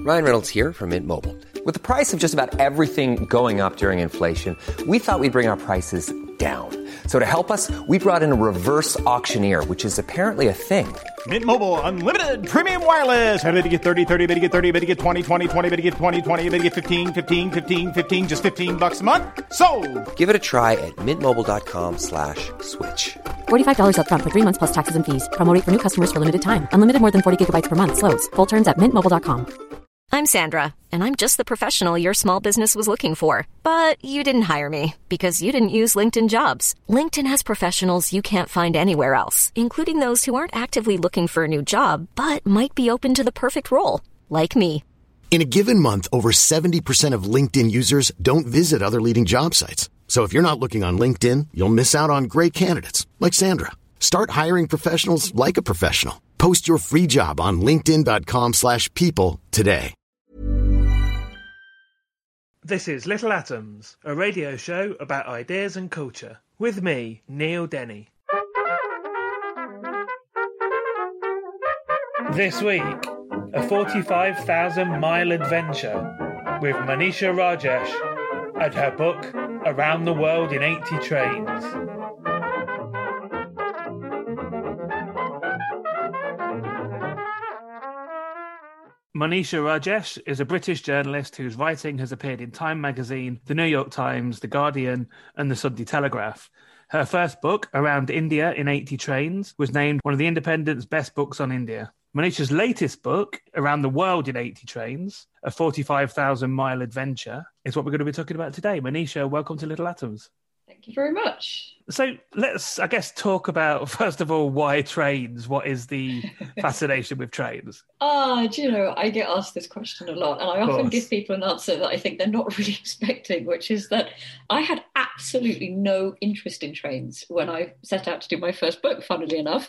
Ryan Reynolds here from Mint Mobile. With the price of just about everything going up during inflation, we thought we'd bring our prices down. So to help us, we brought in a reverse auctioneer, which is apparently a thing. Mint Mobile Unlimited Premium Wireless. How to get 30, 30, bit to get 30, bit to get 20, 20, 20, bit to get 20, 20, bit to get 15, 15, 15, 15, just $15 a month? Sold! Give it a try at mintmobile.com/switch. $45 up front for 3 months plus taxes and fees. Promo rate for new customers for limited time. Unlimited more than 40 gigabytes per month. Slows full terms at mintmobile.com. I'm Sandra, and I'm just the professional your small business was looking for. But you didn't hire me because you didn't use LinkedIn Jobs. LinkedIn has professionals you can't find anywhere else, including those who aren't actively looking for a new job, but might be open to the perfect role, like me. In a given month, over 70% of LinkedIn users don't visit other leading job sites. So if you're not looking on LinkedIn, you'll miss out on great candidates like Sandra. Start hiring professionals like a professional. Post your free job on linkedin.com/people today. This is Little Atoms, a radio show about ideas and culture, with me, Neil Denny. This week, a 45,000-mile adventure with Manisha Rajesh and her book, Around the World in 80 Trains. Manisha Rajesh is a British journalist whose writing has appeared in Time magazine, The New York Times, The Guardian, and The Sunday Telegraph. Her first book, Around India in 80 Trains, was named one of The Independent's best books on India. Manisha's latest book, Around the World in 80 Trains, a 45,000-mile adventure, is what we're going to be talking about today. Manisha, welcome to Little Atoms. Thank you very much. So let's, I guess, talk about, first of all, why trains? What is the fascination with trains? Do you know, I get asked this question a lot, and I often give people an answer that I think they're not really expecting, which is that I had absolutely no interest in trains when I set out to do my first book, funnily enough.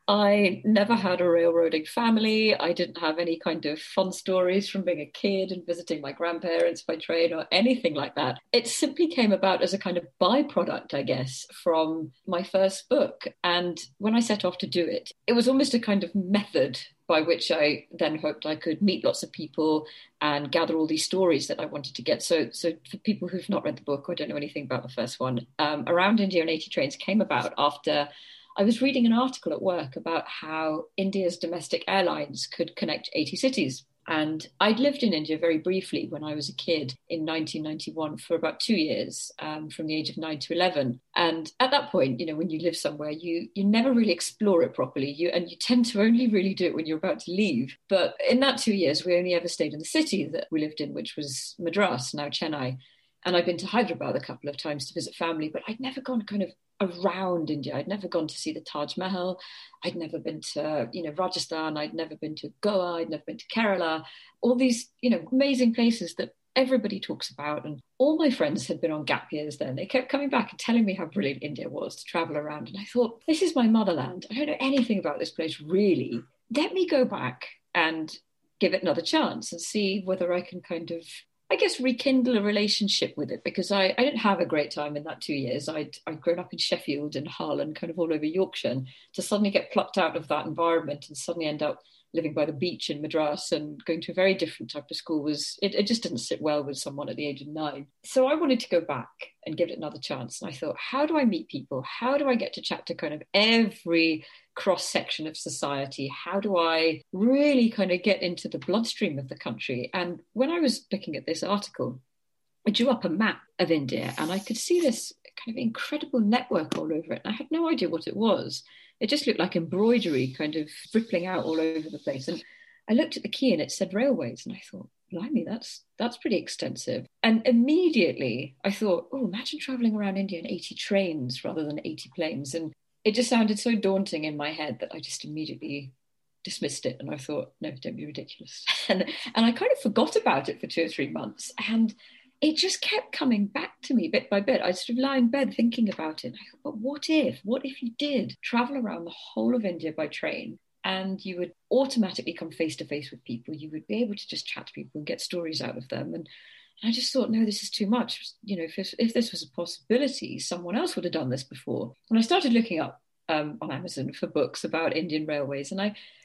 I never had a railroading family. I didn't have any kind of fun stories from being a kid and visiting my grandparents by train or anything like that. It simply came about as a kind of byproduct, I guess, from my first book. And when I set off to do it, it was almost a kind of method by which I then hoped I could meet lots of people and gather all these stories that I wanted to get. So for people who've not read the book or don't know anything about the first one, Around India in 80 Trains came about after I was reading an article at work about how India's domestic airlines could connect 80 cities. And I'd lived in India very briefly when I was a kid in 1991 for about 2 years, from the age of 9 to 11. And at that point, you know, when you live somewhere, you never really explore it properly. And you tend to only really do it when you're about to leave. But in that 2 years, we only ever stayed in the city that we lived in, which was Madras, now Chennai. And I'd been to Hyderabad a couple of times to visit family, but I'd never gone kind of around India. I'd never gone to see the Taj Mahal. I'd never been to, Rajasthan. I'd never been to Goa. I'd never been to Kerala. All these, amazing places that everybody talks about. And all my friends had been on gap years then. They kept coming back and telling me how brilliant India was to travel around. And I thought, this is my motherland. I don't know anything about this place, really. Let me go back and give it another chance and see whether I can kind of, I guess, rekindle a relationship with it, because I didn't have a great time in that 2 years. I'd grown up in Sheffield and Hull and kind of all over Yorkshire, and to suddenly get plucked out of that environment and suddenly end up living by the beach in Madras and going to a very different type of school it just didn't sit well with someone at the age of 9. So I wanted to go back and give it another chance. And I thought, how do I meet people? How do I get to chat to kind of every cross-section of society? How do I really kind of get into the bloodstream of the country? And when I was looking at this article, I drew up a map of India and I could see this kind of incredible network all over it. And I had no idea what it was. It just looked like embroidery kind of rippling out all over the place. And I looked at the key and it said railways. And I thought, blimey, that's pretty extensive. And immediately I thought, oh, imagine traveling around India in 80 trains rather than 80 planes. And it just sounded so daunting in my head that I just immediately dismissed it. And I thought, no, don't be ridiculous. And I kind of forgot about it for 2 or 3 months. And it just kept coming back to me bit by bit. I'd sort of lie in bed thinking about it. And I thought, but what if you did travel around the whole of India by train and you would automatically come face to face with people? You would be able to just chat to people and get stories out of them. And I just thought, no, this is too much. If this was a possibility, someone else would have done this before. And I started looking up on Amazon for books about Indian railways. And I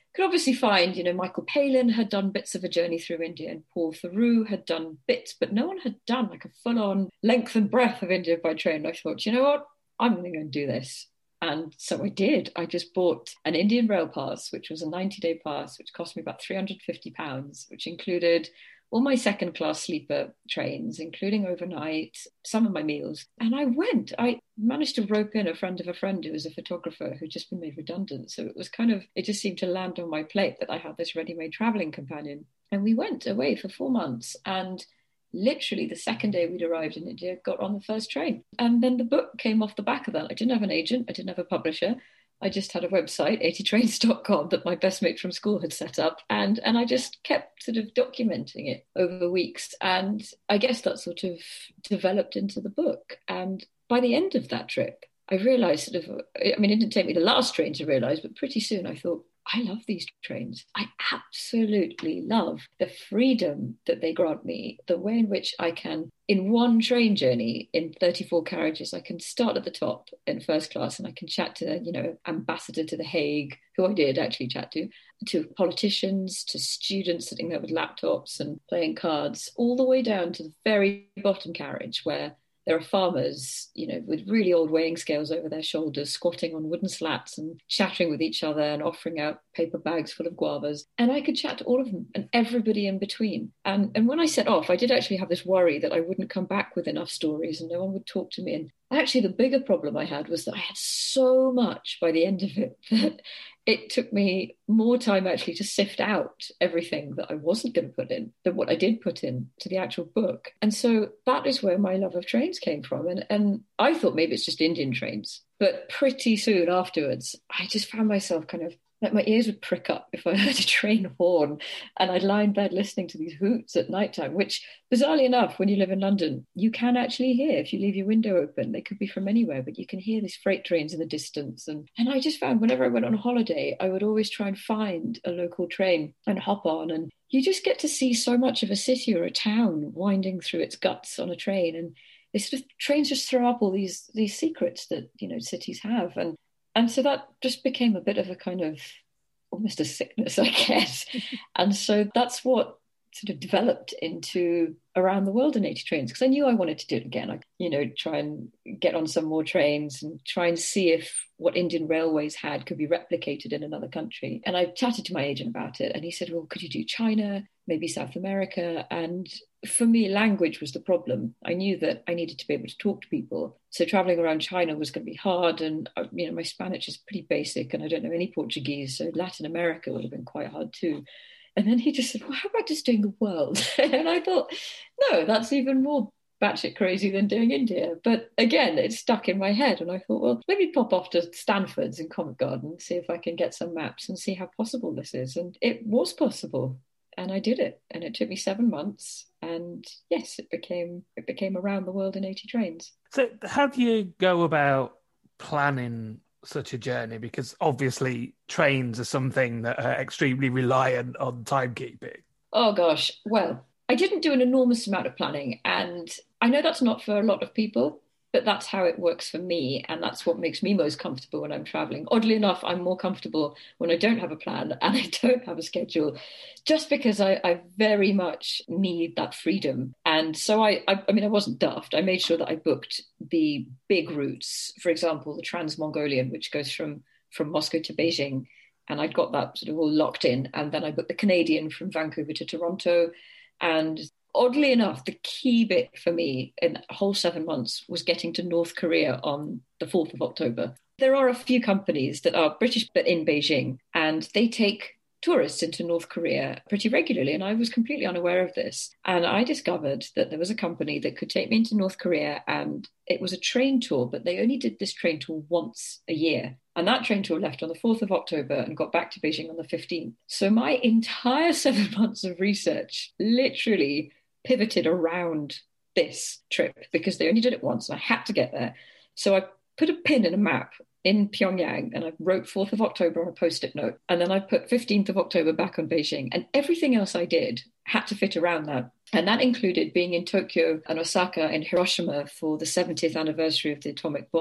could obviously find, Michael Palin had done bits of a journey through India, and Paul Theroux had done bits, but no one had done like a full-on length and breadth of India by train. I thought, you know what, I'm going to go and do this. And so I did. I just bought an Indian Rail pass, which was a 90-day pass, which cost me about £350, which included all my second-class sleeper trains, including overnight, some of my meals. And I went. I managed to rope in a friend of a friend who was a photographer who'd just been made redundant. So it just seemed to land on my plate that I had this ready-made traveling companion. And we went away for 4 months. And literally the second day we'd arrived in India, got on the first train. And then the book came off the back of that. I didn't have an agent. I didn't have a publisher. I just had a website, 80trains.com, that my best mate from school had set up. And I just kept sort of documenting it over weeks. And I guess that sort of developed into the book. And by the end of that trip, I realized it didn't take me the last train to realize, but pretty soon I thought, I love these trains. I absolutely love the freedom that they grant me, the way in which I can, in one train journey, in 34 carriages, I can start at the top in first class and I can chat to, ambassador to The Hague, who I did actually chat to politicians, to students sitting there with laptops and playing cards, all the way down to the very bottom carriage where there are farmers, with really old weighing scales over their shoulders, squatting on wooden slats and chattering with each other and offering out paper bags full of guavas. And I could chat to all of them and everybody in between. And when I set off, I did actually have this worry that I wouldn't come back with enough stories and no one would talk to me. And actually, the bigger problem I had was that I had so much by the end of it that it took me more time actually to sift out everything that I wasn't going to put in than what I did put in to the actual book. And so that is where my love of trains came from. And I thought maybe it's just Indian trains. But pretty soon afterwards, I just found myself kind of like my ears would prick up if I heard a train horn, and I'd lie in bed listening to these hoots at nighttime, which bizarrely enough, when you live in London, you can actually hear if you leave your window open. They could be from anywhere, but you can hear these freight trains in the distance. And I just found whenever I went on holiday, I would always try and find a local train and hop on. And you just get to see so much of a city or a town winding through its guts on a train. And they sort of, trains just throw up all these secrets that, cities have. And so that just became a bit of a kind of almost a sickness, I guess. And so that's what sort of developed into Around the World in 80 Trains, because I knew I wanted to do it again. Try and get on some more trains and try and see if what Indian Railways had could be replicated in another country. And I chatted to my agent about it, and he said, well, could you do China, maybe South America? And for me, language was the problem. I knew that I needed to be able to talk to people. So traveling around China was going to be hard. And, my Spanish is pretty basic and I don't know any Portuguese. So Latin America would have been quite hard too. And then he just said, well, how about just doing the world? And I thought, no, that's even more batshit crazy than doing India. But again, it stuck in my head. And I thought, well, let me pop off to Stanford's in Covent Garden, see if I can get some maps and see how possible this is. And it was possible. And I did it. And it took me 7 months. And yes, it became Around the World in 80 Trains. So how do you go about planning such a journey? Because obviously trains are something that are extremely reliant on timekeeping. Oh gosh, well, I didn't do an enormous amount of planning, and I know that's not for a lot of people, but that's how it works for me, and that's what makes me most comfortable when I'm traveling. Oddly enough, I'm more comfortable when I don't have a plan and I don't have a schedule, just because I very much need that freedom. And so I wasn't daft. I made sure that I booked the big routes, for example, the Trans-Mongolian, which goes from Moscow to Beijing, and I'd got that sort of all locked in. And then I booked the Canadian from Vancouver to Toronto. And oddly enough, the key bit for me in a whole 7 months was getting to North Korea on the 4th of October. There are a few companies that are British but in Beijing, and they take tourists into North Korea pretty regularly, and I was completely unaware of this. And I discovered that there was a company that could take me into North Korea, and it was a train tour, but they only did this train tour once a year. And that train tour left on the 4th of October and got back to Beijing on the 15th. So my entire 7 months of research literally pivoted around this trip because they only did it once and I had to get there. So I put a pin in a map in Pyongyang and I wrote 4th of October on a post-it note. And then I put 15th of October back on Beijing, and everything else I did had to fit around that. And that included being in Tokyo and Osaka and Hiroshima for the 70th anniversary of the atomic bomb.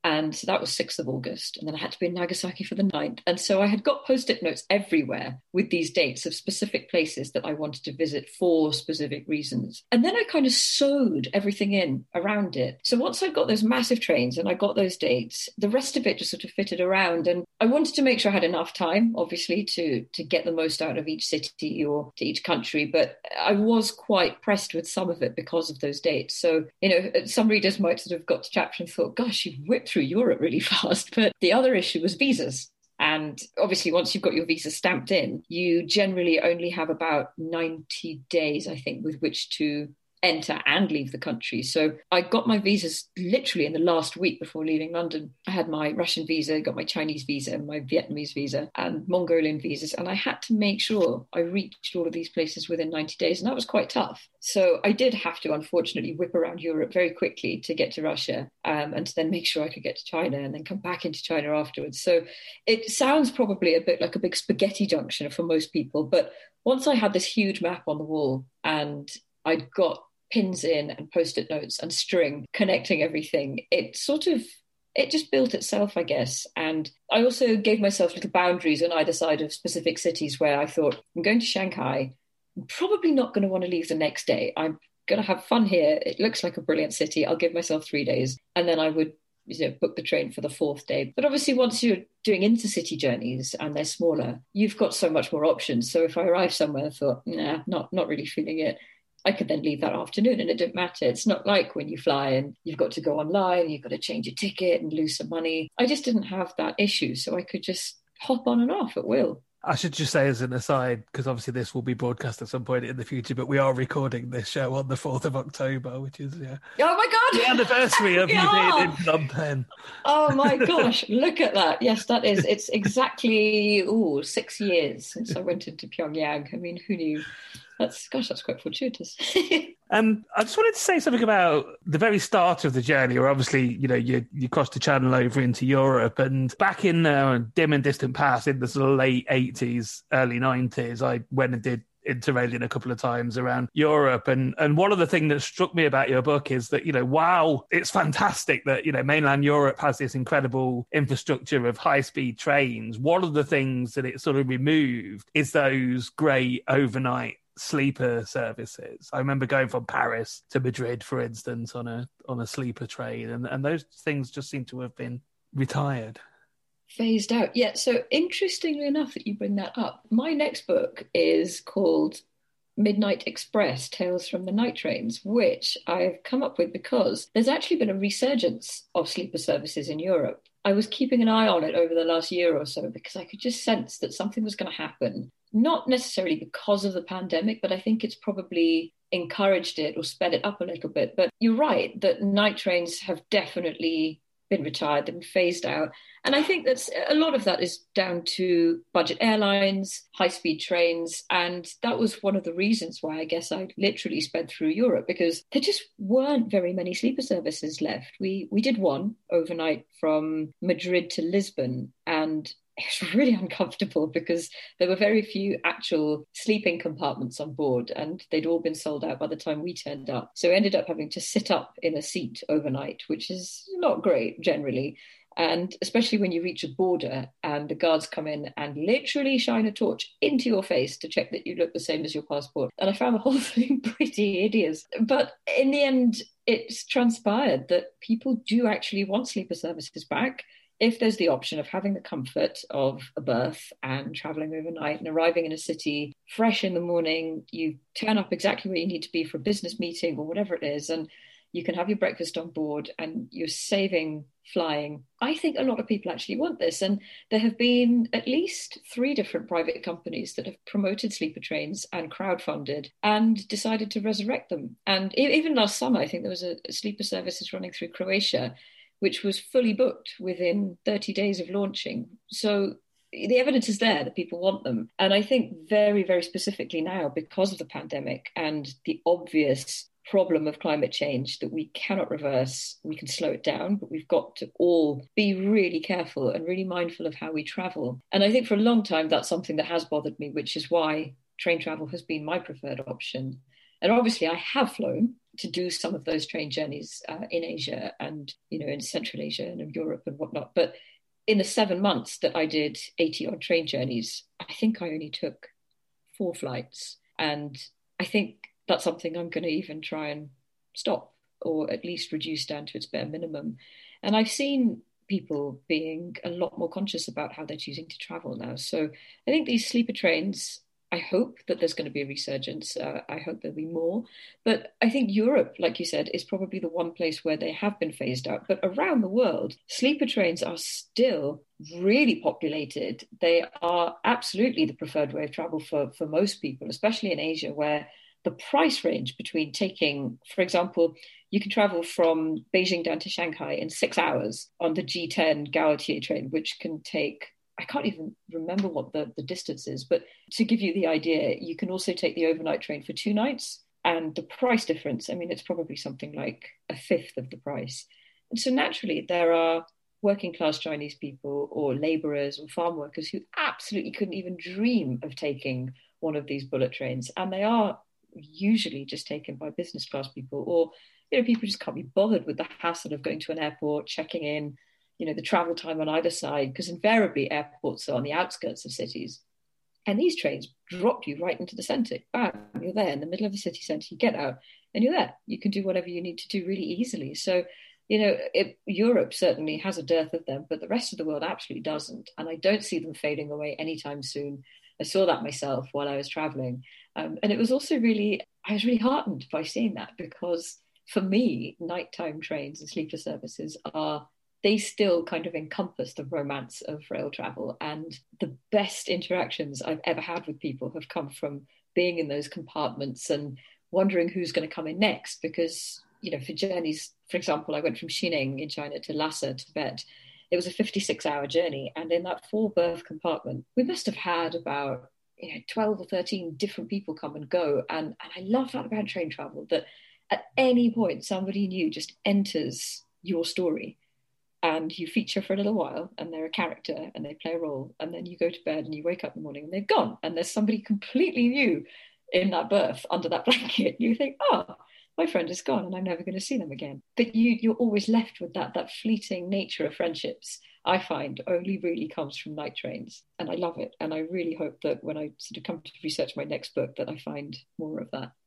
And so that was 6th of August. And then I had to be in Nagasaki for the 9th. And so I had got Post-it notes everywhere with these dates of specific places that I wanted to visit for specific reasons. And then I kind of sewed everything in around it. So once I got those massive trains and I got those dates, the rest of it just sort of fitted around. And I wanted to make sure I had enough time, obviously, to get the most out of each city or to each country. But I was quite pressed with some of it because of those dates. So, some readers might sort of got to chapter and thought, gosh, you whipped through Europe really fast. But the other issue was visas. And obviously, once you've got your visa stamped in, you generally only have about 90 days, I think, with which to enter and leave the country. So I got my visas literally in the last week before leaving London. I had my Russian visa, got my Chinese visa, my Vietnamese visa and Mongolian visas. And I had to make sure I reached all of these places within 90 days. And that was quite tough. So I did have to, unfortunately, whip around Europe very quickly to get to Russia and to then make sure I could get to China and then come back into China afterwards. So it sounds probably a bit like a big spaghetti junction for most people. But once I had this huge map on the wall and I'd got pins in and Post-it notes and string connecting everything, it just built itself, I guess. And I also gave myself little boundaries on either side of specific cities where I thought, I'm going to Shanghai, I'm probably not going to want to leave the next day. I'm going to have fun here. It looks like a brilliant city. I'll give myself 3 days. And then I would book the train for the 4th day. But obviously, once you're doing intercity journeys and they're smaller, you've got so much more options. So if I arrived somewhere and thought, nah, not really feeling it, I could then leave that afternoon and it didn't matter. It's not like when you fly and you've got to go online, you've got to change your ticket and lose some money. I just didn't have that issue. So I could just hop on and off at will. I should just say as an aside, because obviously this will be broadcast at some point in the future, but we are recording this show on the 4th of October, which is oh my God, the anniversary of you being in Phnom Penh. Oh my gosh, look at that. Yes, that is. It's exactly 6 years since I went into Pyongyang. I mean, who knew? That's quite fortuitous. I just wanted to say something about the very start of the journey, where obviously, you crossed the channel over into Europe, and back in dim and distant past, in the sort of late 80s, early 90s, I went and did Interrailing a couple of times around Europe. And one of the things that struck me about your book is that, wow, it's fantastic that, mainland Europe has this incredible infrastructure of high-speed trains. One of the things that it sort of removed is those great overnight sleeper services. I remember going from Paris to Madrid, for instance, on a sleeper train, and those things just seem to have been retired. Phased out. Yeah, so interestingly enough that you bring that up, my next book is called Midnight Express, Tales from the Night Trains, which I've come up with because there's actually been a resurgence of sleeper services in Europe. I was keeping an eye on it over the last year or so because I could just sense that something was going to happen. Not necessarily because of the pandemic, but I think it's probably encouraged it or sped it up a little bit. But you're right that night trains have definitely been retired and phased out. And I think that's a lot of that is down to budget airlines, high-speed trains. And that was one of the reasons why I guess I literally sped through Europe, because there just weren't very many sleeper services left. We did one overnight from Madrid to Lisbon, and it was really uncomfortable because there were very few actual sleeping compartments on board and they'd all been sold out by the time we turned up. So we ended up having to sit up in a seat overnight, which is not great generally. And especially when you reach a border and the guards come in and literally shine a torch into your face to check that you look the same as your passport. And I found the whole thing pretty hideous. But in the end, it's transpired that people do actually want sleeper services back. If there's the option of having the comfort of a berth and traveling overnight and arriving in a city fresh in the morning, you turn up exactly where you need to be for a business meeting or whatever it is, and you can have your breakfast on board and you're saving flying. I think a lot of people actually want this. And there have been at least 3 different private companies that have promoted sleeper trains and crowdfunded and decided to resurrect them. And even last summer, I think there was a sleeper services running through Croatia, which was fully booked within 30 days of launching. So the evidence is there that people want them. And I think very, very specifically now, because of the pandemic and the obvious problem of climate change that we cannot reverse, we can slow it down, but we've got to all be really careful and really mindful of how we travel. And I think for a long time, that's something that has bothered me, which is why train travel has been my preferred option. And obviously I have flown, to do some of those train journeys in Asia and, in Central Asia and in Europe and whatnot. But in the 7 months that I did 80 odd train journeys, I think I only took 4 flights. And I think that's something I'm going to even try and stop, or at least reduce down to its bare minimum. And I've seen people being a lot more conscious about how they're choosing to travel now. So I think these sleeper trains, I hope that there's going to be a resurgence. I hope there'll be more. But I think Europe, like you said, is probably the one place where they have been phased out. But around the world, sleeper trains are still really populated. They are absolutely the preferred way of travel for most people, especially in Asia, where the price range between taking, for example, you can travel from Beijing down to Shanghai in 6 hours on the G10 Gaotie train, which can take, I can't even remember what the distance is, but to give you the idea, you can also take the overnight train for 2 nights, and the price difference, I mean, it's probably something like a fifth of the price. And so naturally, there are working class Chinese people or laborers or farm workers who absolutely couldn't even dream of taking one of these bullet trains. And they are usually just taken by business class people, or people just can't be bothered with the hassle of going to an airport, checking in, the travel time on either side, because invariably airports are on the outskirts of cities. And these trains drop you right into the centre. Bam, you're there in the middle of the city centre, you get out and you're there. You can do whatever you need to do really easily. So, Europe certainly has a dearth of them, but the rest of the world absolutely doesn't. And I don't see them fading away anytime soon. I saw that myself while I was traveling. And it was also I was really heartened by seeing that, because for me, nighttime trains and sleeper services they still kind of encompass the romance of rail travel. And the best interactions I've ever had with people have come from being in those compartments and wondering who's going to come in next. Because, for journeys, for example, I went from Xining in China to Lhasa, Tibet. It was a 56-hour journey. And in that 4-berth compartment, we must have had about 12 or 13 different people come and go. And I love that about train travel, that at any point, somebody new just enters your story. And you feature for a little while, and they're a character, and they play a role, and then you go to bed and you wake up in the morning and they've gone, and there's somebody completely new in that berth under that blanket. You think, oh, my friend is gone and I'm never going to see them again. But you're always left with that fleeting nature of friendships, I find, only really comes from night trains. And I love it. And I really hope that when I sort of come to research my next book, that I find more of that.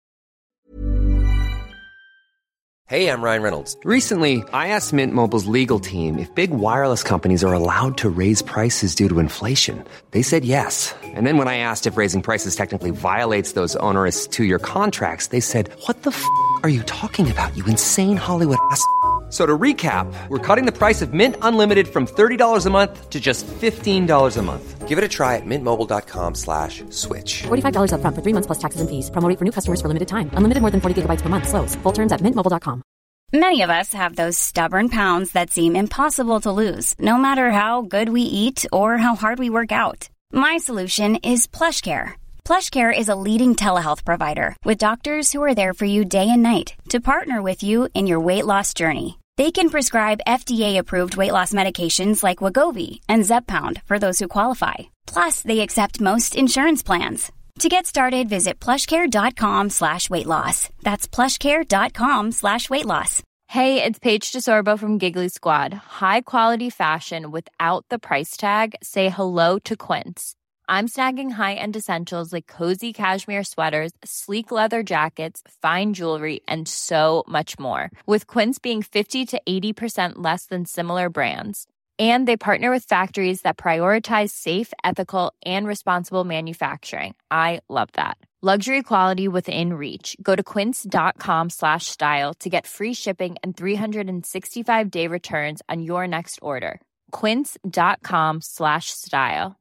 Hey, I'm Ryan Reynolds. Recently, I asked Mint Mobile's legal team if big wireless companies are allowed to raise prices due to inflation. They said yes. And then when I asked if raising prices technically violates those onerous 2-year contracts, they said, "What the f*** are you talking about, you insane Hollywood ass?" So to recap, we're cutting the price of Mint Unlimited from $30 a month to just $15 a month. Give it a try at mintmobile.com/switch. $45 up front for 3 months plus taxes and fees. Promo rate for new customers for limited time. Unlimited more than 40 gigabytes per month. Slows full terms at mintmobile.com. Many of us have those stubborn pounds that seem impossible to lose, no matter how good we eat or how hard we work out. My solution is PlushCare. PlushCare is a leading telehealth provider with doctors who are there for you day and night to partner with you in your weight loss journey. They can prescribe FDA-approved weight loss medications like Wegovy and Zepbound for those who qualify. Plus, they accept most insurance plans. To get started, visit plushcare.com/weightloss. That's plushcare.com/weightloss. Hey, it's Paige DeSorbo from Giggly Squad. High quality fashion without the price tag. Say hello to Quince. I'm snagging high-end essentials like cozy cashmere sweaters, sleek leather jackets, fine jewelry, and so much more. With Quince being 50 to 80% less than similar brands. And they partner with factories that prioritize safe, ethical, and responsible manufacturing. I love that. Luxury quality within reach. Go to quince.com/style to get free shipping and 365-day returns on your next order. Quince.com/style.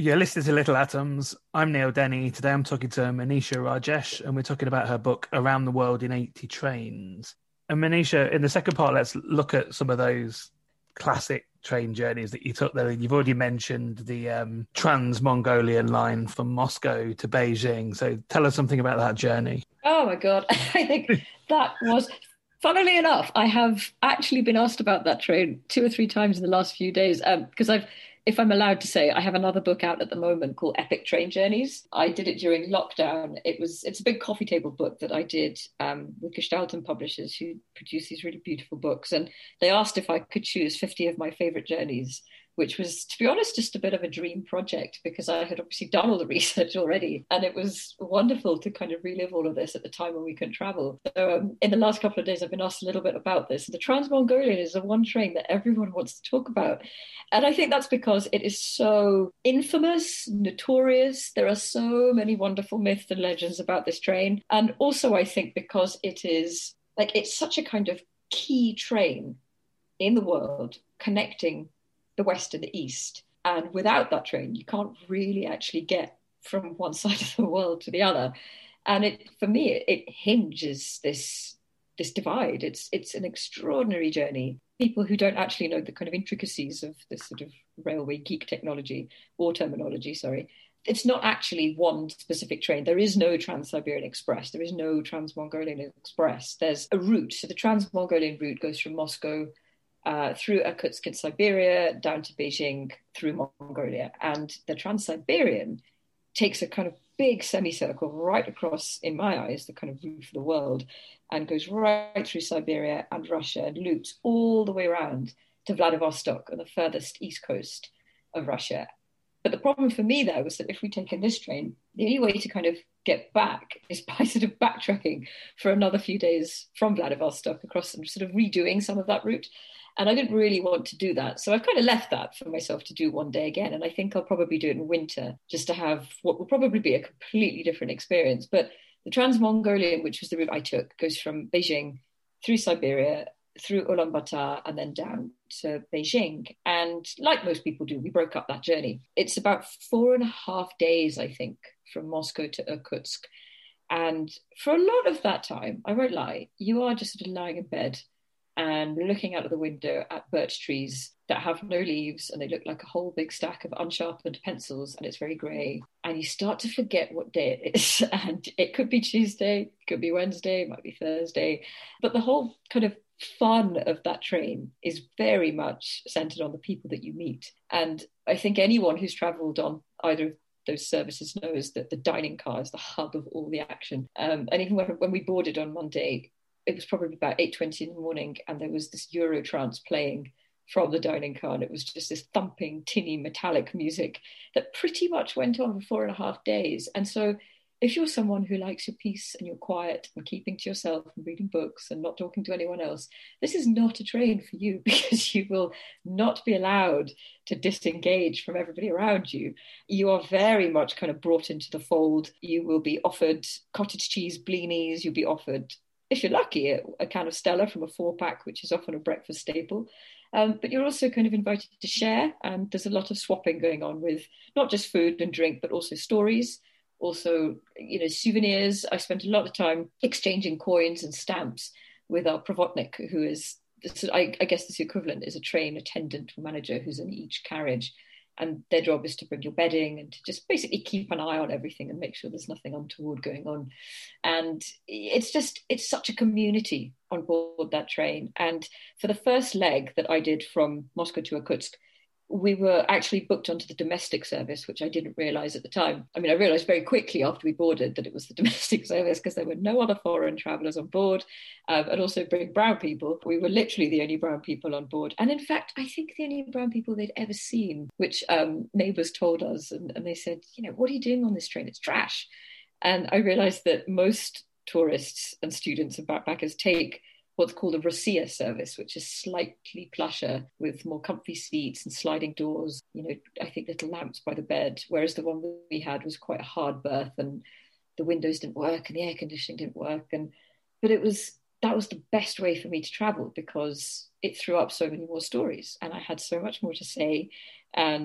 You're listening to Little Atoms. I'm Neil Denny. Today I'm talking to Manisha Rajesh, and we're talking about her book, Around the World in 80 Trains. And Manisha, in the second part, let's look at some of those classic train journeys that you took there. You've already mentioned the Trans-Mongolian line from Moscow to Beijing. So tell us something about that journey. Oh, my God. I think that was... Funnily enough, I have actually been asked about that train 2 or 3 times in the last few days because if I'm allowed to say, I have another book out at the moment called Epic Train Journeys. I did it during lockdown. It's a big coffee table book that I did with Gestalten Publishers, who produce these really beautiful books. And they asked if I could choose 50 of my favorite journeys, which was, to be honest, just a bit of a dream project because I had obviously done all the research already. And it was wonderful to kind of relive all of this at the time when we couldn't travel. So in the last couple of days, I've been asked a little bit about this. The Trans-Mongolian is the one train that everyone wants to talk about. And I think that's because it is so infamous, notorious. There are so many wonderful myths and legends about this train. And also, I think because it's such a kind of key train in the world connecting the West and the East. And without that train, you can't really actually get from one side of the world to the other. And for me, it hinges this divide. It's an extraordinary journey. People who don't actually know the kind of intricacies of this sort of railway geek technology or terminology, it's not actually one specific train. There is no Trans-Siberian Express. There is no Trans-Mongolian Express. There's a route. So the Trans-Mongolian route goes from Moscow through Irkutsk in Siberia, down to Beijing, through Mongolia. And the Trans-Siberian takes a kind of big semicircle right across, in my eyes, the kind of roof of the world, and goes right through Siberia and Russia and loops all the way around to Vladivostok on the furthest east coast of Russia. But the problem for me there was that if we'd taken this train, the only way to kind of get back is by sort of backtracking for another few days from Vladivostok across and sort of redoing some of that route. And I didn't really want to do that. So I've kind of left that for myself to do one day again. And I think I'll probably do it in winter just to have what will probably be a completely different experience. But the Trans-Mongolian, which was the route I took, goes from Beijing through Siberia, through Ulaanbaatar, and then down to Beijing. And like most people do, we broke up that journey. It's about 4.5 days, I think, from Moscow to Irkutsk. And for a lot of that time, I won't lie, you are just sort of lying in bed and looking out of the window at birch trees that have no leaves and they look like a whole big stack of unsharpened pencils, and it's very grey. And you start to forget what day it is. And it could be Tuesday, it could be Wednesday, it might be Thursday. But the whole kind of fun of that train is very much centred on the people that you meet. And I think anyone who's travelled on either of those services knows that the dining car is the hub of all the action. And even when we boarded on Monday, it was probably about 8:20 in the morning, and there was this Eurotrance playing from the dining car, and it was just this thumping, tinny, metallic music that pretty much went on for 4.5 days. And so if you're someone who likes your peace and you're quiet and keeping to yourself and reading books and not talking to anyone else, this is not a train for you, because you will not be allowed to disengage from everybody around you. You are very much kind of brought into the fold. You will be offered cottage cheese blinis. You'll be offered, if you're lucky, a can of Stella from a 4-pack, which is often a breakfast staple. But you're also kind of invited to share. And there's a lot of swapping going on with not just food and drink, but also stories, also, souvenirs. I spent a lot of time exchanging coins and stamps with our Pravotnik, who is, I guess this equivalent is a train attendant or manager who's in each carriage. And their job is to bring your bedding and to just basically keep an eye on everything and make sure there's nothing untoward going on. And it's such a community on board that train. And for the first leg that I did from Moscow to Irkutsk, we were actually booked onto the domestic service, which I didn't realise at the time. I mean, I realised very quickly after we boarded that it was the domestic service, because there were no other foreign travellers on board, and also big brown people. We were literally the only brown people on board. And in fact, I think the only brown people they'd ever seen, which neighbours told us. And they said, what are you doing on this train? It's trash. And I realised that most tourists and students and backpackers take what's called a Rossiya service, which is slightly plusher with more comfy seats and sliding doors, I think little lamps by the bed, whereas the one we had was quite a hard berth and the windows didn't work and the air conditioning didn't work. But that was the best way for me to travel, because it threw up so many more stories and I had so much more to say. And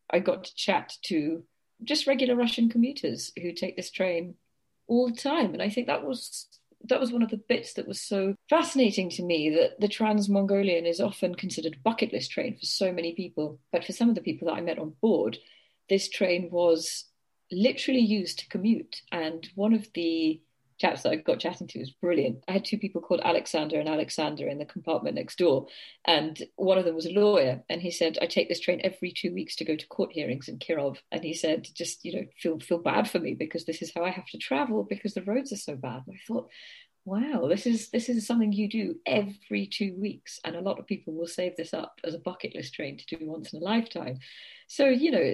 I got to chat to just regular Russian commuters who take this train all the time. And I think that was one of the bits that was so fascinating to me, that the Trans-Mongolian is often considered a bucket list train for so many people. But for some of the people that I met on board, this train was literally used to commute. And one of the chaps that I got chatting to was brilliant. I had two people called Alexander and Alexander in the compartment next door. And one of them was a lawyer. And he said, I take this train every 2 weeks to go to court hearings in Kirov. And he said, just, feel bad for me because this is how I have to travel because the roads are so bad. And I thought, wow, this is something you do every 2 weeks. And a lot of people will save this up as a bucket list train to do once in a lifetime. So,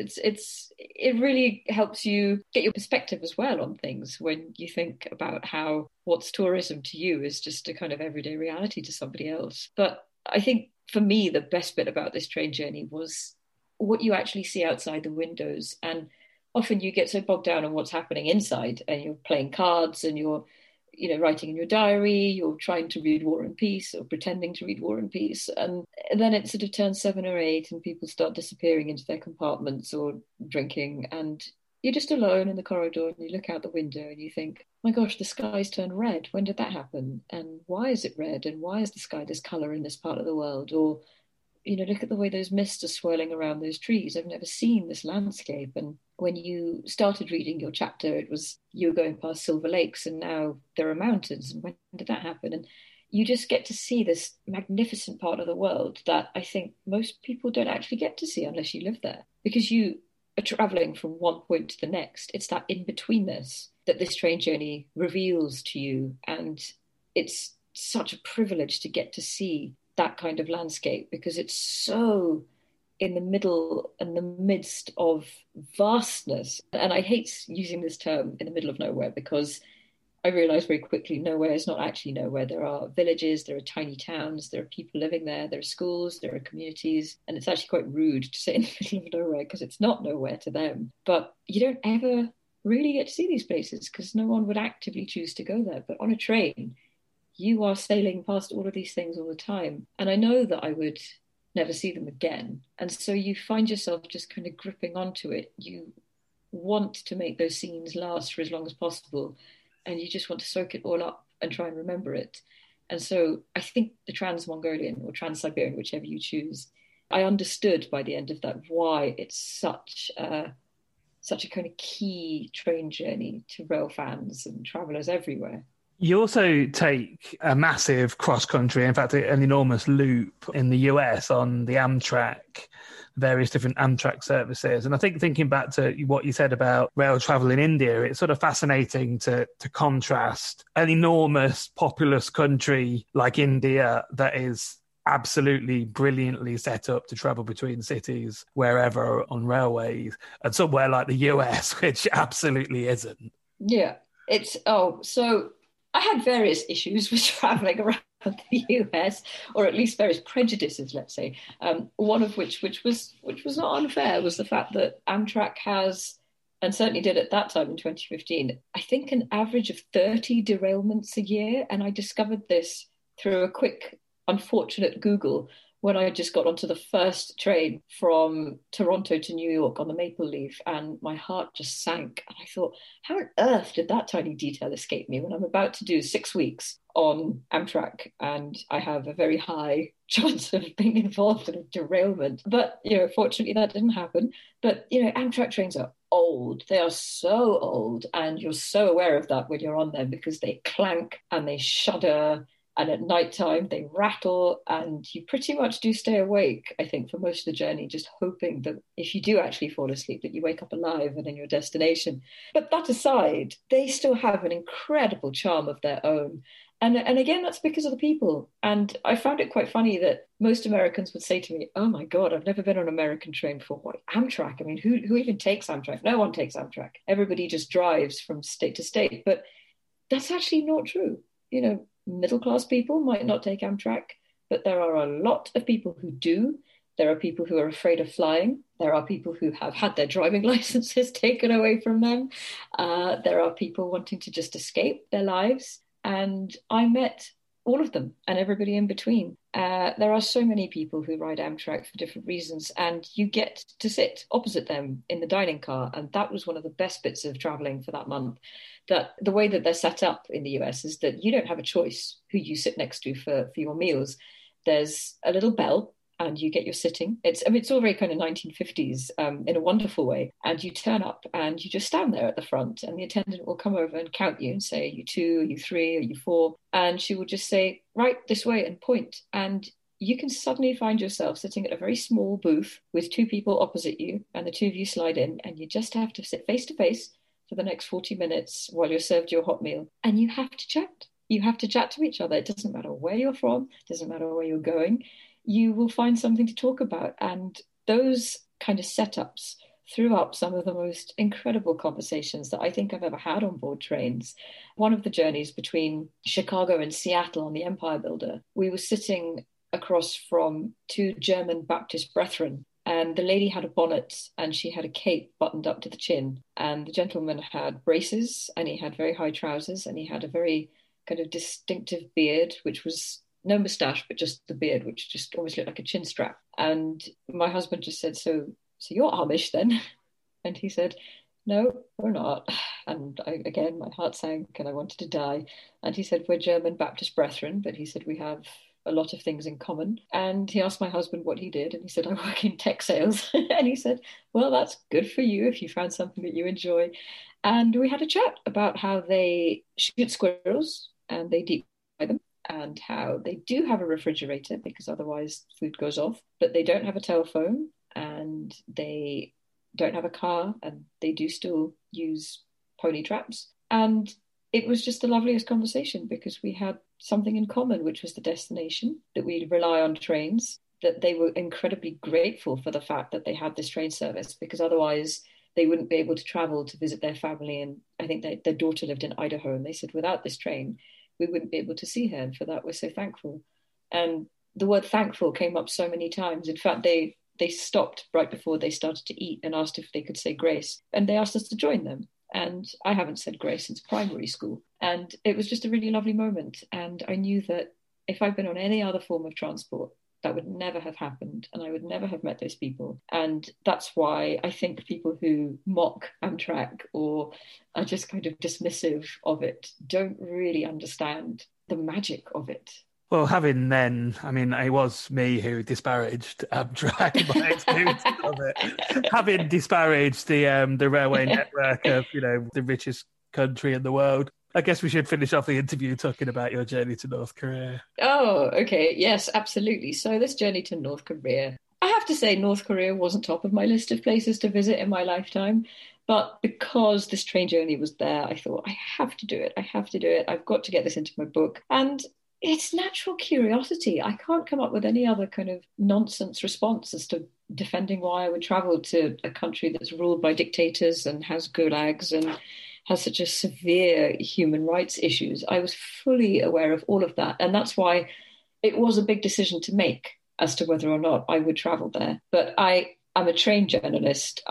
it really helps you get your perspective as well on things when you think about how what's tourism to you is just a kind of everyday reality to somebody else. But I think for me, the best bit about this train journey was what you actually see outside the windows. And often you get so bogged down on what's happening inside, and you're playing cards and you're writing in your diary, you're trying to read War and Peace or pretending to read War and Peace. And then it sort of turns 7 or 8 and people start disappearing into their compartments or drinking. And you're just alone in the corridor and you look out the window and you think, my gosh, the sky's turned red. When did that happen? And why is it red? And why is the sky this colour in this part of the world? Or, look at the way those mists are swirling around those trees. I've never seen this landscape. And when you started reading your chapter, it was you were going past Silver Lakes and now there are mountains. And when did that happen? And you just get to see this magnificent part of the world that I think most people don't actually get to see unless you live there, because you are traveling from one point to the next. It's that in-betweenness that this train journey reveals to you. And it's such a privilege to get to see that kind of landscape, because it's so in the middle and the midst of vastness. And I hate using this term, in the middle of nowhere, because I realized very quickly nowhere is not actually nowhere. There are villages, there are tiny towns, there are people living there are schools, there are communities. And it's actually quite rude to say in the middle of nowhere, because it's not nowhere to them. But you don't ever really get to see these places because no one would actively choose to go there. But on a train, you are sailing past all of these things all the time. And I know that I would never see them again. And so you find yourself just kind of gripping onto it. You want to make those scenes last for as long as possible. And you just want to soak it all up and try and remember it. And so I think the Trans-Mongolian or Trans-Siberian, whichever you choose, I understood by the end of that why it's such a kind of key train journey to rail fans and travellers everywhere. You also take a massive cross-country, in fact, an enormous loop in the US on the Amtrak, various different Amtrak services. And I think thinking back to what you said about rail travel in India, it's sort of fascinating to contrast an enormous populous country like India that is absolutely brilliantly set up to travel between cities wherever on railways, and somewhere like the US, which absolutely isn't. Yeah, so I had various issues with traveling around the US, or at least various prejudices, let's say. One of which was not unfair, was the fact that Amtrak has, and certainly did at that time in 2015, I think an average of 30 derailments a year. And I discovered this through a quick, unfortunate Google when I just got onto the first train from Toronto to New York on the Maple Leaf, and my heart just sank. And I thought, how on earth did that tiny detail escape me when I'm about to do 6 weeks on Amtrak and I have a very high chance of being involved in a derailment? But, fortunately that didn't happen. But, Amtrak trains are old. They are so old, and you're so aware of that when you're on them, because they clank and they shudder. And at nighttime, they rattle, and you pretty much do stay awake, I think, for most of the journey, just hoping that if you do actually fall asleep, that you wake up alive and in your destination. But that aside, they still have an incredible charm of their own. And again, that's because of the people. And I found it quite funny that most Americans would say to me, oh my God, I've never been on an American train before. What, Amtrak? I mean, who even takes Amtrak? No one takes Amtrak. Everybody just drives from state to state. But that's actually not true. Middle-class people might not take Amtrak, but there are a lot of people who do. There are people who are afraid of flying. There are people who have had their driving licenses taken away from them. There are people wanting to just escape their lives. And I met all of them and everybody in between. There are so many people who ride Amtrak for different reasons, and you get to sit opposite them in the dining car. And that was one of the best bits of traveling for that month, that the way that they're set up in the US is that you don't have a choice who you sit next to for your meals. There's a little bell and you get your sitting. It's all very kind of 1950s in a wonderful way. And you turn up and you just stand there at the front, and the attendant will come over and count you and say, are you 2, are you 3, are you 4? And she will just say, right this way, and point. And you can suddenly find yourself sitting at a very small booth with 2 people opposite you, and the 2 of you slide in, and you just have to sit face to face for the next 40 minutes while you're served your hot meal. And you have to chat. You have to chat to each other. It doesn't matter where you're from. It doesn't matter where you're going. You will find something to talk about. And those kind of setups threw up some of the most incredible conversations that I think I've ever had on board trains. One of the journeys between Chicago and Seattle on the Empire Builder, we were sitting across from 2 German Baptist brethren, and the lady had a bonnet and she had a cape buttoned up to the chin, and the gentleman had braces and he had very high trousers, and he had a very kind of distinctive beard, which was no moustache, but just the beard, which just almost looked like a chin strap. And my husband just said, so you're Amish then? And he said, no, we're not. And again, my heart sank and I wanted to die. And he said, we're German Baptist brethren, but he said, we have a lot of things in common. And he asked my husband what he did, and he said, I work in tech sales. And he said, well, that's good for you if you found something that you enjoy. And we had a chat about how they shoot squirrels and they deep fry them, and how they do have a refrigerator because otherwise food goes off, but they don't have a telephone and they don't have a car, and they do still use pony traps. And it was just the loveliest conversation because we had something in common, which was the destination, that we rely on trains, that they were incredibly grateful for the fact that they had this train service, because otherwise they wouldn't be able to travel to visit their family. And I think their daughter lived in Idaho, and they said, without this train, we wouldn't be able to see her. And for that, we're so thankful. And the word thankful came up so many times. In fact, they stopped right before they started to eat and asked if they could say grace. And they asked us to join them. And I haven't said grace since primary school. And it was just a really lovely moment. And I knew that if I'd been on any other form of transport, that would never have happened, and I would never have met those people. And that's why I think people who mock Amtrak or are just kind of dismissive of it don't really understand the magic of it. Well, it was me who disparaged Amtrak, my experience of it. Having disparaged the railway network of, the richest country in the world. I guess we should finish off the interview talking about your journey to North Korea. Oh, okay. Yes, absolutely. So this journey to North Korea, I have to say North Korea wasn't top of my list of places to visit in my lifetime. But because this train journey was there, I thought, I have to do it. I've got to get this into my book. And it's natural curiosity. I can't come up with any other kind of nonsense response as to defending why I would travel to a country that's ruled by dictators and has gulags and has such a severe human rights issues. I was fully aware of all of that. And that's why it was a big decision to make as to whether or not I would travel there. But I'm a trained journalist.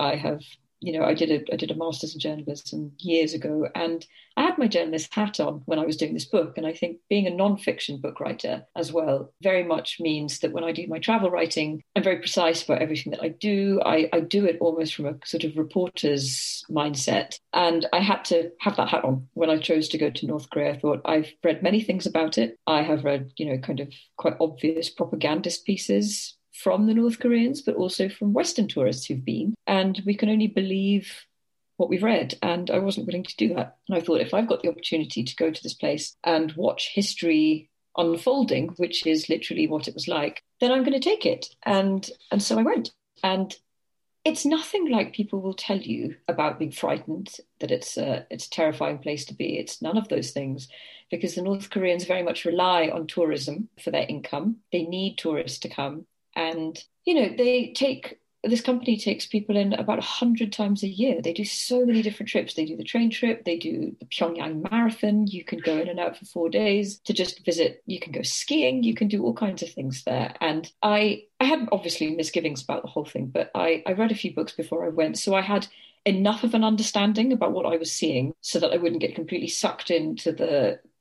I did a master's in journalism years ago, and I had my journalist hat on when I was doing this book. And I think being a non-fiction book writer as well very much means that when I do my travel writing, I'm very precise about everything that I do. I do it almost from a sort of reporter's mindset. And I had to have that hat on when I chose to go to North Korea. I thought, I've read many things about it. I have read, kind of quite obvious propagandist pieces from the North Koreans, but also from Western tourists who've been. And we can only believe what we've read. And I wasn't willing to do that. And I thought, if I've got the opportunity to go to this place and watch history unfolding, which is literally what it was like, then I'm going to take it. And so I went. And it's nothing like people will tell you about being frightened, that it's a terrifying place to be. It's none of those things, because the North Koreans very much rely on tourism for their income. They need tourists to come. And, this company takes people in about 100 times a year. They do so many different trips. They do the train trip. They do the Pyongyang Marathon. You can go in and out for 4 days to just visit. You can go skiing. You can do all kinds of things there. And I had obviously misgivings about the whole thing, but I read a few books before I went. So I had enough of an understanding about what I was seeing so that I wouldn't get completely sucked into the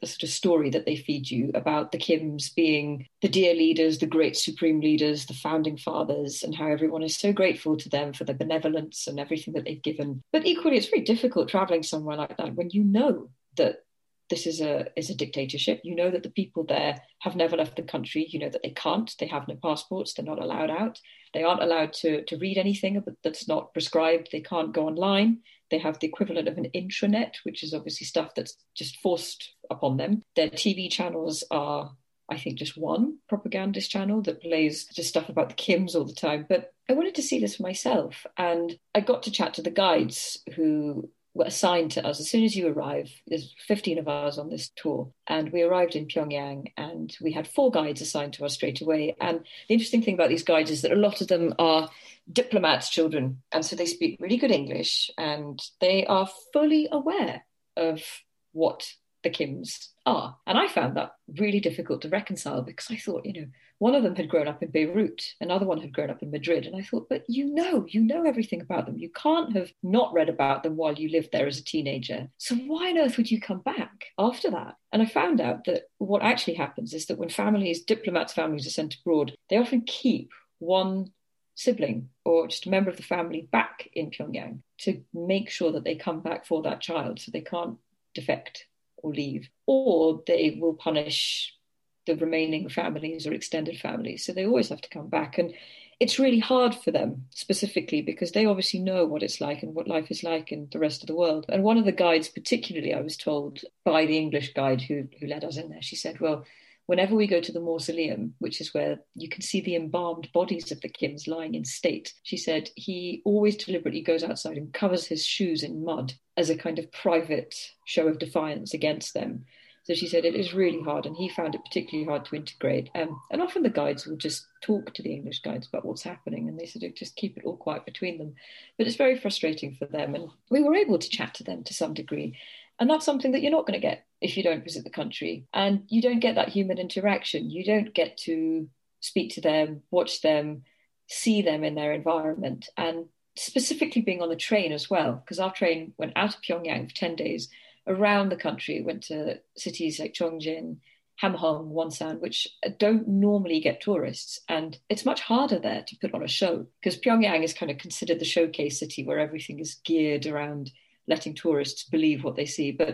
the sort of story that they feed you about the Kims being the dear leaders, the great supreme leaders, the founding fathers, and how everyone is so grateful to them for their benevolence and everything that they've given. But equally, it's very difficult traveling somewhere like that when you know that this is a dictatorship. You know that the people there have never left the country. You know that they can't. They have no passports. They're not allowed out. They aren't allowed to read anything that's not prescribed. They can't go online. They have the equivalent of an intranet, which is obviously stuff that's just forced upon them. Their TV channels are, I think, just one propagandist channel that plays just stuff about the Kims all the time. But I wanted to see this for myself. And I got to chat to the guides who were assigned to us. As soon as you arrive, there's 15 of us on this tour, and we arrived in Pyongyang, and we had 4 guides assigned to us straight away. And the interesting thing about these guides is that a lot of them are diplomats' children, and so they speak really good English, and they are fully aware of what the Kims are. And I found that really difficult to reconcile, because I thought, one of them had grown up in Beirut, another one had grown up in Madrid. And I thought, but you know everything about them. You can't have not read about them while you lived there as a teenager. So why on earth would you come back after that? And I found out that what actually happens is that when diplomats' families are sent abroad, they often keep one sibling or just a member of the family back in Pyongyang to make sure that they come back for that child, so they can't defect or leave, or they will punish the remaining families or extended families. So they always have to come back. And it's really hard for them specifically because they obviously know what it's like and what life is like in the rest of the world. And one of the guides, particularly, I was told by the English guide who led us in there, she said, well, whenever we go to the mausoleum, which is where you can see the embalmed bodies of the Kims lying in state, she said he always deliberately goes outside and covers his shoes in mud as a kind of private show of defiance against them. So she said it is really hard, and he found it particularly hard to integrate. And often the guides will just talk to the English guides about what's happening, and they sort of just keep it all quiet between them. But it's very frustrating for them, and we were able to chat to them to some degree. And that's something that you're not going to get if you don't visit the country. And you don't get that human interaction. You don't get to speak to them, watch them, see them in their environment. And specifically being on the train as well, because our train went out of Pyongyang for 10 days around the country. It went to cities like Chongjin, Hamhung, Wonsan, which don't normally get tourists. And it's much harder there to put on a show, because Pyongyang is kind of considered the showcase city where everything is geared around letting tourists believe what they see. But,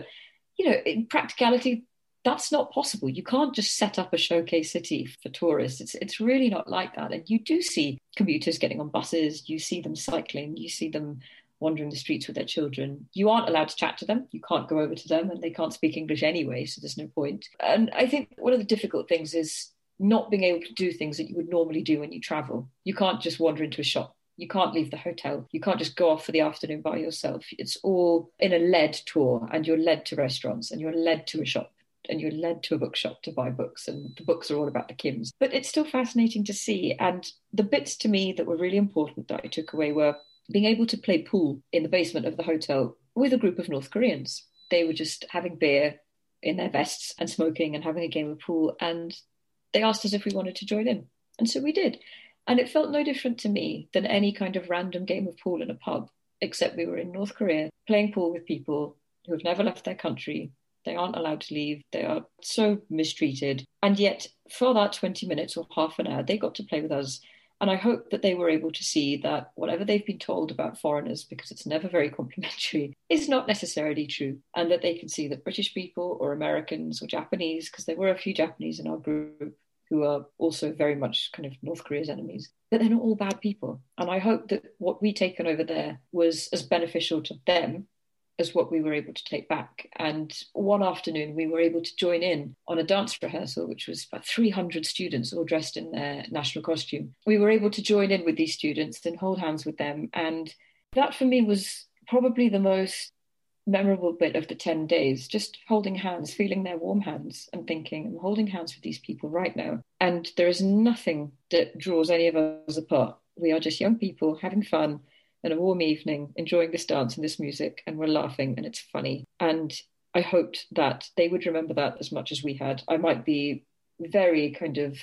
in practicality, that's not possible. You can't just set up a showcase city for tourists. It's really not like that. And you do see commuters getting on buses. You see them cycling. You see them wandering the streets with their children. You aren't allowed to chat to them. You can't go over to them, and they can't speak English anyway, so there's no point. And I think one of the difficult things is not being able to do things that you would normally do when you travel. You can't just wander into a shop. You can't leave the hotel. You can't just go off for the afternoon by yourself. It's all in a led tour, and you're led to restaurants, and you're led to a shop, and you're led to a bookshop to buy books, and the books are all about the Kims. But it's still fascinating to see. And the bits to me that were really important that I took away were being able to play pool in the basement of the hotel with a group of North Koreans. They were just having beer in their vests and smoking and having a game of pool. And they asked us if we wanted to join in. And so we did. And it felt no different to me than any kind of random game of pool in a pub, except we were in North Korea playing pool with people who have never left their country. They aren't allowed to leave. They are so mistreated. And yet, for that 20 minutes or half an hour, they got to play with us. And I hope that they were able to see that whatever they've been told about foreigners, because it's never very complimentary, is not necessarily true. And that they can see that British people or Americans or Japanese, because there were a few Japanese in our group who are also very much kind of North Korea's enemies, that they're not all bad people. And I hope that what we taken over there was as beneficial to them as what we were able to take back. And one afternoon we were able to join in on a dance rehearsal, which was about 300 students all dressed in their national costume. We were able to join in with these students and hold hands with them. And that for me was probably the most memorable bit of the 10 days, just holding hands, feeling their warm hands and thinking, I'm holding hands with these people right now. And there is nothing that draws any of us apart. We are just young people having fun and a warm evening, enjoying this dance and this music, and we're laughing and it's funny. And I hoped that they would remember that as much as we had. I might be very kind of,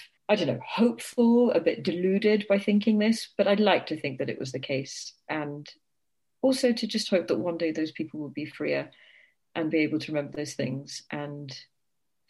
hopeful, a bit deluded by thinking this, but I'd like to think that it was the case. And also to just hope that one day those people will be freer and be able to remember those things and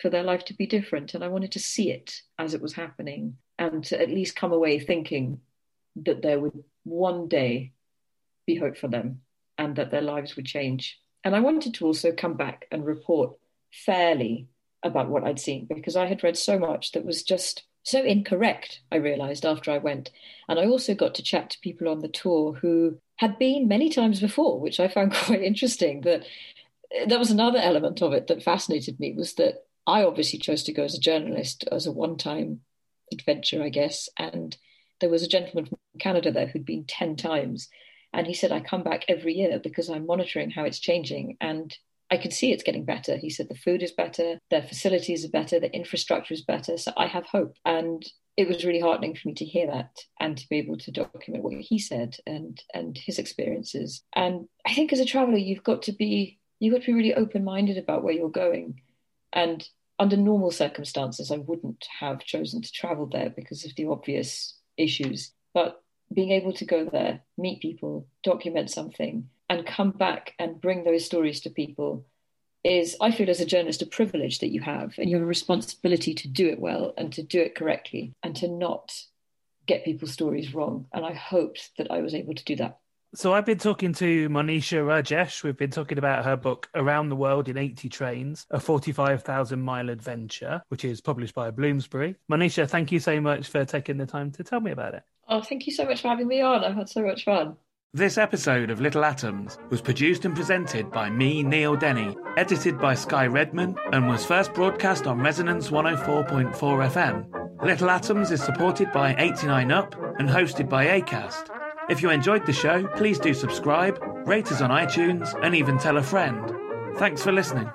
for their life to be different. And I wanted to see it as it was happening and to at least come away thinking that there would one day be hope for them and that their lives would change. And I wanted to also come back and report fairly about what I'd seen, because I had read so much that was just so incorrect, I realized after I went. And I also got to chat to people on the tour who had been many times before, which I found quite interesting. That was another element of it that fascinated me, was that I obviously chose to go as a journalist, as a one-time adventure, I guess. And there was a gentleman from Canada there who'd been 10 times. And he said, I come back every year because I'm monitoring how it's changing. And I can see it's getting better. He said the food is better, their facilities are better, the infrastructure is better. So I have hope. And it was really heartening for me to hear that and to be able to document what he said and his experiences. And I think as a traveler, you've got to be really open-minded about where you're going. And under normal circumstances, I wouldn't have chosen to travel there because of the obvious issues. But being able to go there, meet people, document something, and come back and bring those stories to people is, I feel as a journalist, a privilege that you have. And you have a responsibility to do it well and to do it correctly and to not get people's stories wrong. And I hoped that I was able to do that. So I've been talking to Monisha Rajesh. We've been talking about her book, Around the World in 80 Trains, a 45,000-mile adventure, which is published by Bloomsbury. Monisha, thank you so much for taking the time to tell me about it. Oh, thank you so much for having me on. I've had so much fun. This episode of Little Atoms was produced and presented by me, Neil Denny, edited by Sky Redman, and was first broadcast on Resonance 104.4 FM. Little Atoms is supported by 89UP and hosted by Acast. If you enjoyed the show, please do subscribe, rate us on iTunes, and even tell a friend. Thanks for listening.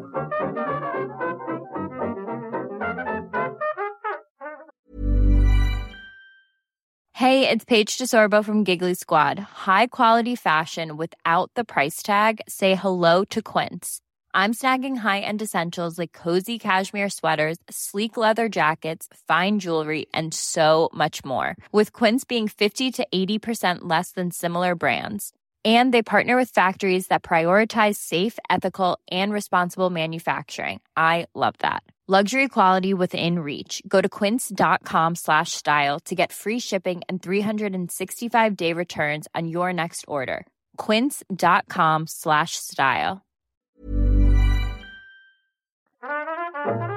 Hey, it's Paige DeSorbo from Giggly Squad. High quality fashion without the price tag. Say hello to Quince. I'm snagging high-end essentials like cozy cashmere sweaters, sleek leather jackets, fine jewelry, and so much more. With Quince being 50 to 80% less than similar brands. And they partner with factories that prioritize safe, ethical, and responsible manufacturing. I love that. Luxury quality within reach. Go to quince.com/style to get free shipping and 365-day returns on your next order. Quince.com/style.